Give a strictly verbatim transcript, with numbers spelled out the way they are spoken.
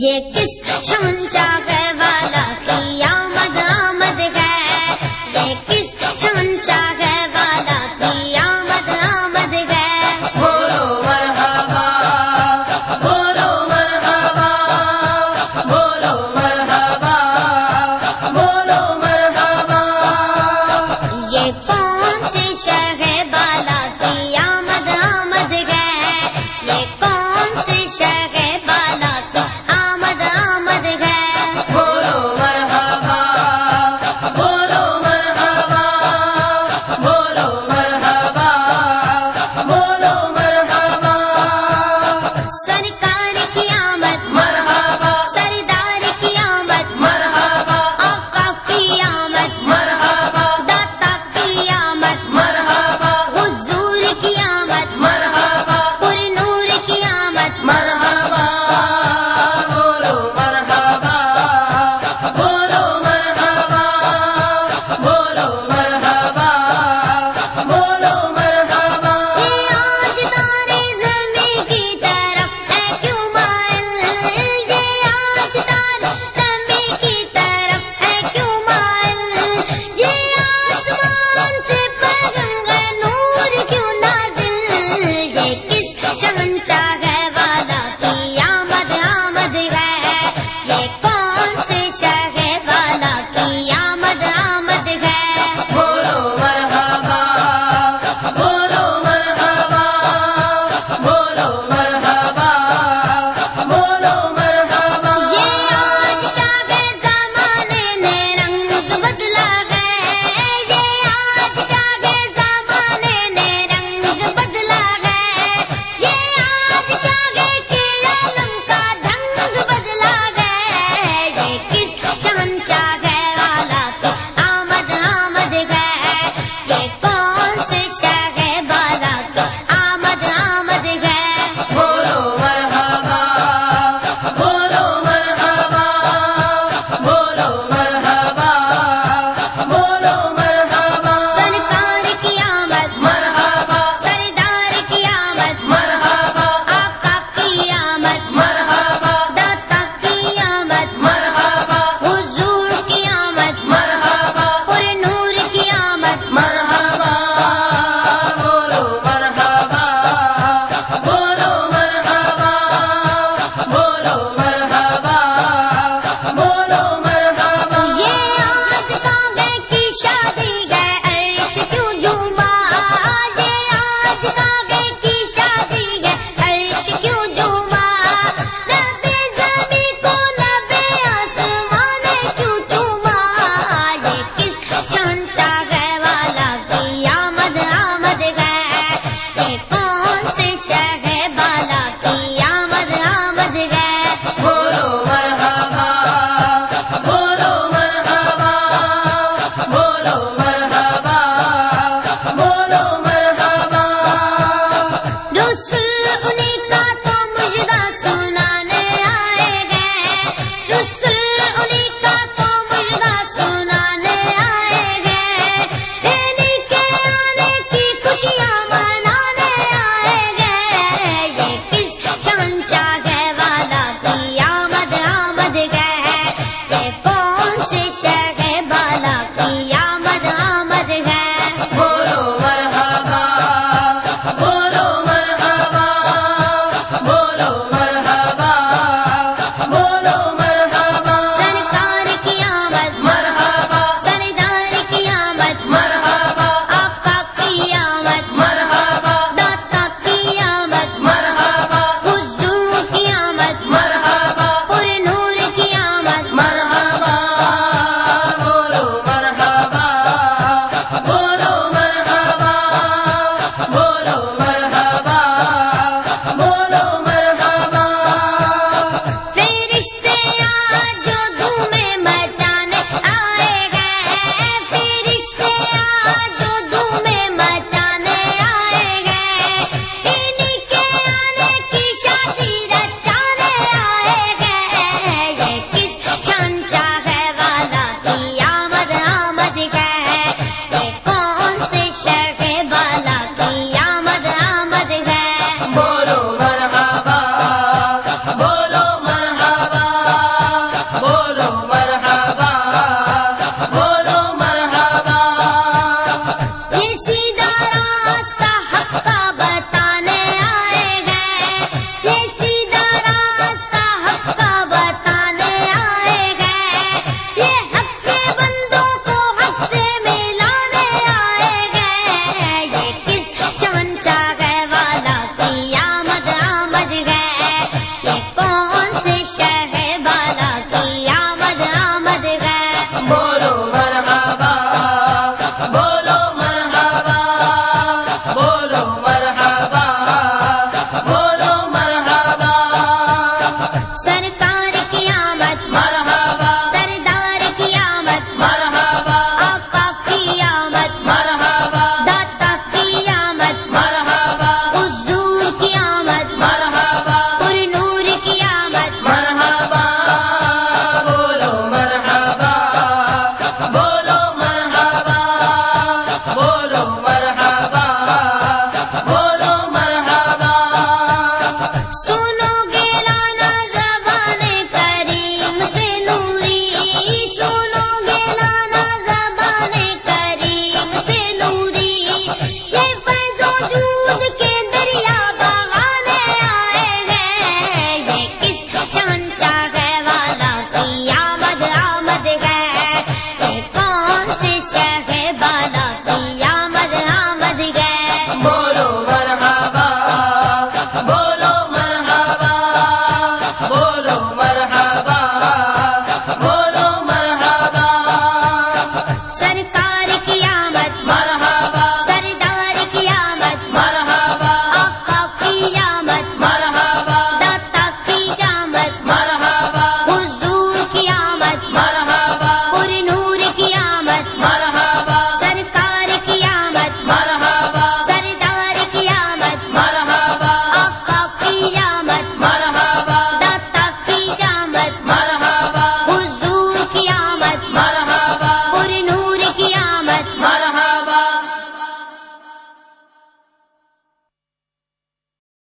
یہ کس شہنشاہ والا کی آمد آمد ہے، یہ کس شہنشاہ والا کی آمد آمد ہے۔ بولو مرحبا بولو مرحبا بولو مرحبا بولو مرحبا۔ یہ کون سے شہ والا کی آمد آمد ہے، یہ کون سے شہ والا کی آمد آمد ہے۔ بولو مرحبا بولو مرحبا بولو مرحبا بولو مرحبا۔ سرکار کی آمد مرحبا سردار کی آمد مرحبا آقا کی آمد مرحبا داتا کی آمد مرحبا حضور کی آمد مرحبا پر نور کی آمد۔ مرحبا بولو مرحبا بولو مرحبا بولو مرحبا بولو مرحبا۔ یہ آج تارے زمین کی طرف ہے کیوں مائل، یہ آج تارے زمین کی طرف ہے کیوں مائل، یہ آسمان سے پیغمبر نور کیوں نازل، یہ کس شہنشاہ والا کی آمد آمد ہے، یہ کون سے شہ والا کی آمد آمد ہے۔ بولو مرحبا بولو مرحبا بولو مرحبا بولو مرحبا۔ یہ آج کعبے زمانے نے رنگ بدلا ہے، یہ آج کعبے زمانے نے رنگ بدلا ہے، یہ آج کعبے کے عالم کا ڈھنگ بدلا ہے، یہ کس شہنشاہ والا کی آمد آمد ہے، یہ کون سے شہ والا کی آمد آمد ہے۔ بولو مرحبا بولو مرحبا بولو مرحبا بولو مرحبا۔ سرکار کی آمد مرحبا سردار کی آمد مرحبا آقا کی آمد مرحبا داتا کی آمد مرحبا حضور کی آمد مرحبا پر نور کی آمد۔ مرحبا بولو مرحبا بولو مرحبا بولو مرحبا بولو مرحبا۔ یہ آج کعبے کی شادی ہے عرش کیوں جھوما، یہ آج کعبے کی شادی ہے عرش کیوں جھوما، لبے زمین کو لبے آسمان کیوں چوما، یہ کس شہنشاہ والا کی آمد آمد ہے، یہ کون سے شہ والا کی آمد آمد ہے۔ شہ بالا کی آمد آمد ہے بولو مرحبا بولو مرحبا بولو مرحبا بولو مرحبا سرکار کی آمد مرحبا سردار کی آمد مرحبا آقا کی آمد مرحبا داتا کی آمد مرحبا حضور کی آمد مرحبا پر نور کی آمد مرحبا بولو مرحبا بولو مرحبا بولو مرحبا بولو مرحبا سنو گے لانا زبان کریم سے نوری سنو گے لانا زبان کریم سے نوری یہ فیض و جود کے دریا بہانے آئے ہیں یہ کس شہنشاہ والا کی آمد آمد ہے یہ کون سے شہ بالا کی آمد آمد ہے بولو مرحبا بولو مرحبا بولو مرحبا بولو مرحبا سرکار کی آمد مرحبا سردار کی آمد مرحبا آقا کی آمد مرحبا داتا کی آمد مرحبا حضور کی آمد مرحبا پر نور کی آمد مرحبا سرکار